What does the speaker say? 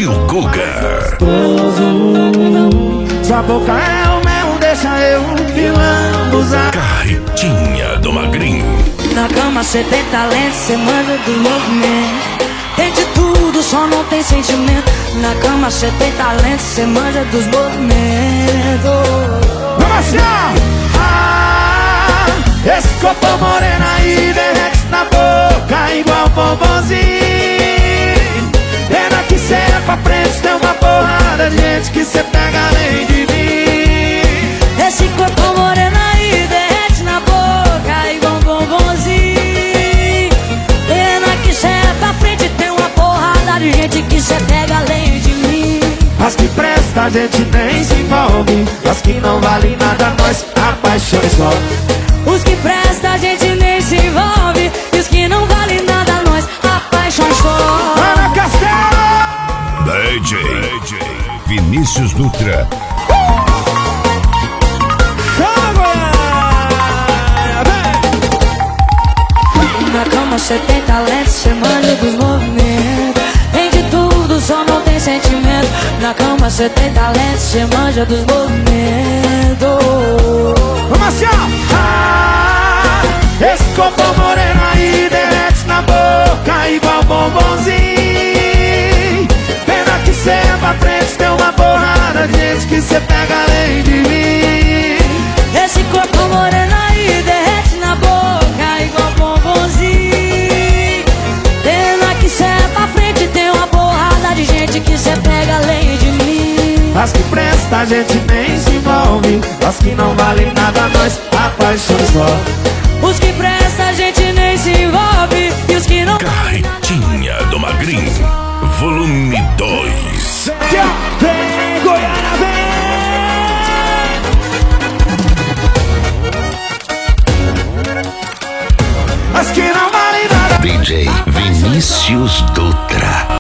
Tio Guga. Sua boca é o mel, deixa eu lambuzar. Carretinha do Magrinho. Na cama cê tem talento, cê manja do movimento. Tem de tudo, só não tem sentimento. Na cama cê tem talento, cê manja dos movimentos. Vamos assim, esse corpo moreno aí derrete na boca igual bombonzinho. Pena que cê é pra frente, tem uma porrada de gente que cê pega além de mim. Esse corpo moreno aí derrete na boca igual bombonzinho. Pena que cê é pra frente, tem uma porrada de gente que cê pega além de mim. As que presta a gente nem se envolve, as que não valem nada nós apaixonamos. Os que presta a gente nem se envolve, e os que não valem nada nós apaixonamos. Ana Castelo! DJ Vinícius Dutra. Na cama cê tem talento, cê manja dos movimentos. Tem de tudo, só não tem sentimento. Na cama cê tem talento, cê manja dos movimentos. Vamos assim, esse corpo moreno aí derrete na boca igual bombonzinho. Pena que cê é pra frente, tem uma porrada de gente que cê pega além de mim. Esse corpo moreno aí derrete na boca igual bombonzinho. Pena que cê é pra frente, tem uma porrada de gente que cê pega além de mim. As que presta a gente nem se envolve, as que não valem nada nós apaixonamos só. Os que presta a gente nem se envolve, e os que não... Carretinha do Magrinho. Volume 2. Vem, Goiânia, vem! As que não valem nada. DJ Vinícius Dutra.